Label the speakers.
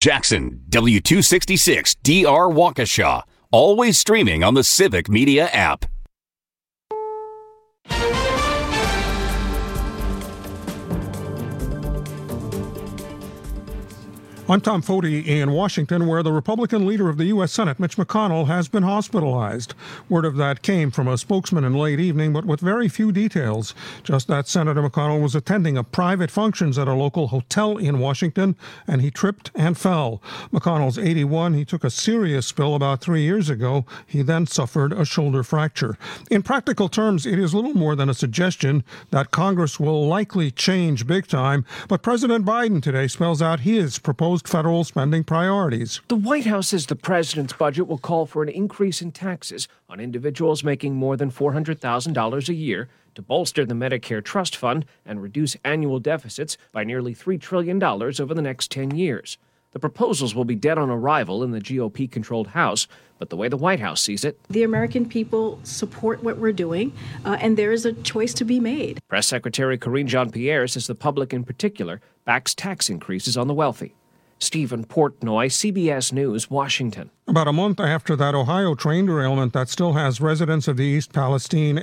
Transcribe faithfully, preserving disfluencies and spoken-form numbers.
Speaker 1: Jackson, W two sixty-six D R Waukesha. Always streaming on the Civic Media app.
Speaker 2: I'm Tom Foti in Washington, where the Republican leader of the U S Senate, Mitch McConnell, has been hospitalized. Word of that came from a spokesman in late evening, but with very few details. Just that Senator McConnell was attending a private functions at a local hotel in Washington, and he tripped and fell. McConnell's eighty-one. He took a serious spill about three years ago. He then suffered a shoulder fracture. In practical terms, it is little more than a suggestion that Congress will likely change big time, but President Biden today spells out his proposed federal spending priorities.
Speaker 3: The White House says the president's budget will call for an increase in taxes on individuals making more than four hundred thousand dollars a year to bolster the Medicare Trust Fund and reduce annual deficits by nearly three trillion dollars over the next ten years. The proposals will be dead on arrival in the G O P-controlled House, but the way the White House sees it,
Speaker 4: the American people support what we're doing, uh, and there is a choice to be made.
Speaker 3: Press Secretary Karine Jean-Pierre says the public in particular backs tax increases on the wealthy. Stephen Portnoy, C B S News, Washington.
Speaker 2: About a month after that Ohio train derailment that still has residents of the East Palestine